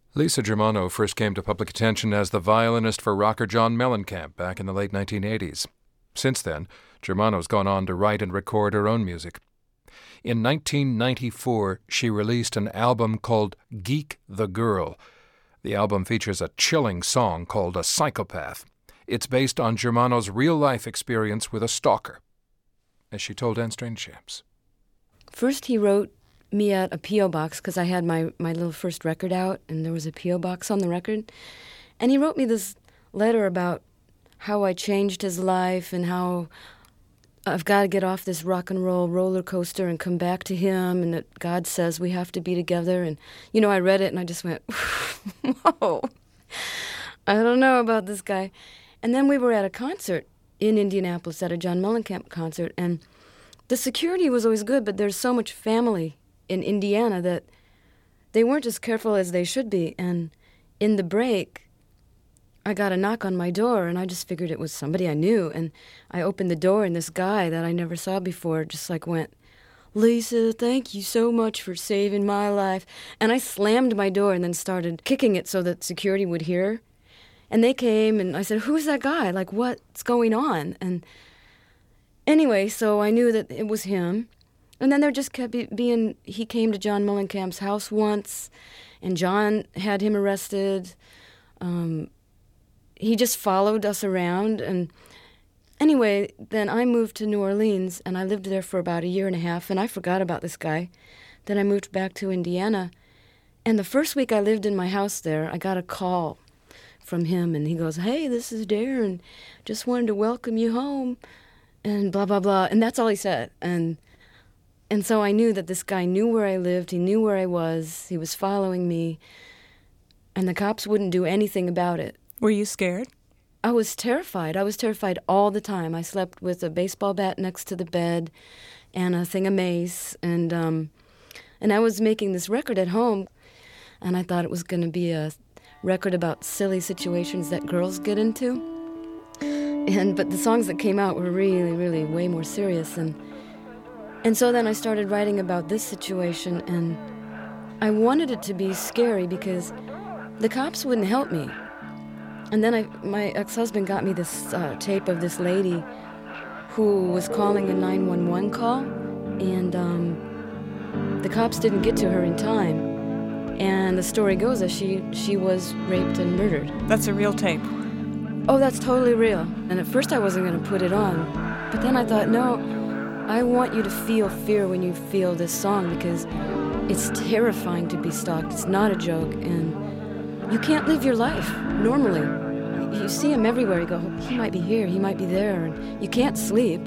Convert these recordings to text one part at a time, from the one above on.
Lisa Germano first came to public attention as the violinist for rocker John Mellencamp back in the late 1980s. Since then, Germano's gone on to write and record her own music. In 1994, she released an album called Geek the Girl. The album features a chilling song called A Psychopath. It's based on Germano's real-life experience with a stalker, as she told Anne Strainchamps. First, he wrote me at a P.O. box because I had my little first record out, and there was a P.O. box on the record. And he wrote me this letter about how I changed his life and how I've got to get off this rock and roll roller coaster and come back to him, and that God says we have to be together. And, I read it and I just went, whoa, I don't know about this guy. And then we were at a concert in Indianapolis, at a John Mellencamp concert, and the security was always good, but there's so much family in Indiana that they weren't as careful as they should be. And in the break, I got a knock on my door, and I just figured it was somebody I knew. And I opened the door, and this guy that I never saw before just went, "Lisa, thank you so much for saving my life." And I slammed my door and then started kicking it so that security would hear. And they came, and I said, "Who's that guy? What's going on?" And anyway, so I knew that it was him. And then there just kept being, he came to John Mellencamp's house once, and John had him arrested. He just followed us around. And anyway, then I moved to New Orleans, and I lived there for about a year and a half, and I forgot about this guy. Then I moved back to Indiana. And the first week I lived in my house there, I got a call from him, and he goes, "Hey, this is Darren. Just wanted to welcome you home," and blah, blah, blah. And that's all he said. And so I knew that this guy knew where I lived, he knew where I was, he was following me, and the cops wouldn't do anything about it. Were you scared? I was terrified. I was terrified all the time. I slept with a baseball bat next to the bed and a thing of mace, and I was making this record at home, and I thought it was going to be a record about silly situations that girls get into. But the songs that came out were really, really way more serious, and so then I started writing about this situation, and I wanted it to be scary because the cops wouldn't help me. And then my ex-husband got me this tape of this lady who was calling a 911 call, and the cops didn't get to her in time. And the story goes that she was raped and murdered. That's a real tape. Oh, that's totally real. And at first I wasn't going to put it on, but then I thought, no, I want you to feel fear when you feel this song because it's terrifying to be stalked. It's not a joke, and you can't live your life normally. You see him everywhere. You go, he might be here, he might be there, and you can't sleep.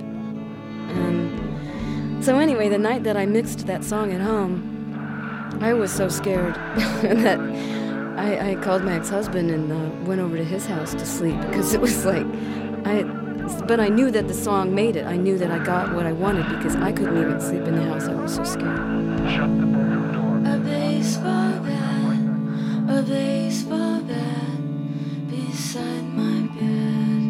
And so anyway, the night that I mixed that song at home, I was so scared that I called my ex-husband and went over to his house to sleep because it was but I knew that the song made it. I knew that I got what I wanted because I couldn't even sleep in the house. I was so scared. A baseball bat beside my bed.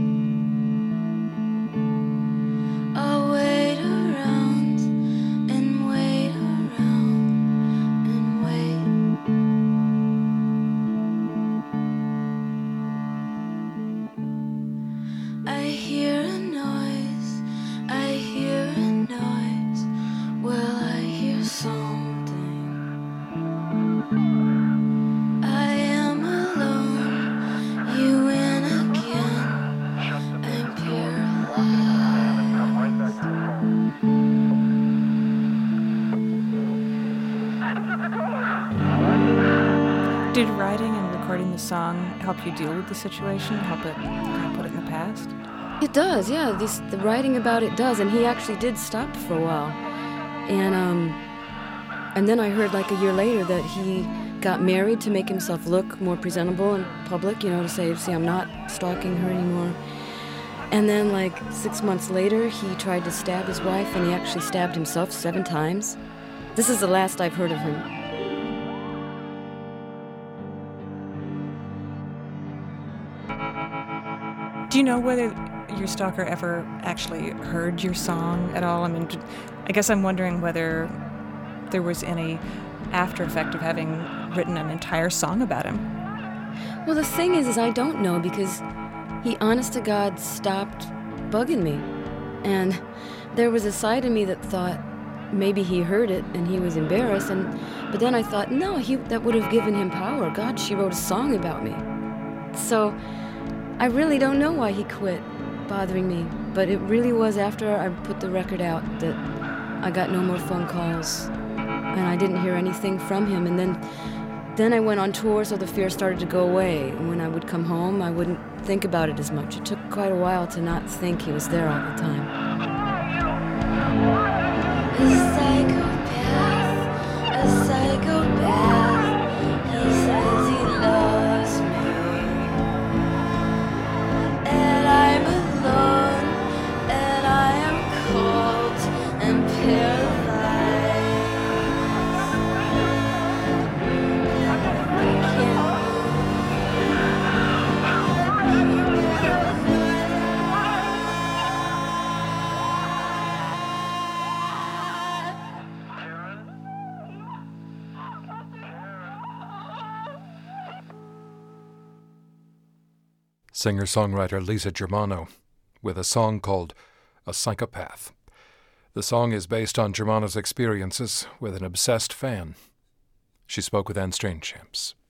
I'll wait around and wait around and wait. I hear a noise, well, I hear something. I am alone, you in again, I'm paralyzed. Did writing and recording the song help you deal with the situation, help it kind of put it in the past? It does, yeah. The writing about it does, and he actually did stop for a while. And then I heard a year later that he got married to make himself look more presentable in public, to say, see, I'm not stalking her anymore. And then 6 months later, he tried to stab his wife, and he actually stabbed himself 7 times. This is the last I've heard of him. Do you know whether your stalker ever actually heard your song at all? I mean, I guess I'm wondering whether there was any after effect of having written an entire song about him? Well, the thing is I don't know, because he, honest to God, stopped bugging me. And there was a side of me that thought maybe he heard it and he was embarrassed. But then I thought, no, that would have given him power. God, she wrote a song about me. So I really don't know why he quit bothering me. But it really was after I put the record out that I got no more phone calls. And I didn't hear anything from him. And then I went on tour, so the fear started to go away. And when I would come home, I wouldn't think about it as much. It took quite a while to not think he was there all the time. A psychopath, he says he loves me, and I'm alone, and I am cold and paralyzed. I can't Singer-songwriter Lisa Germano, with a song called A Psychopath. The song is based on Germano's experiences with an obsessed fan. She spoke with Anne Strainchamps.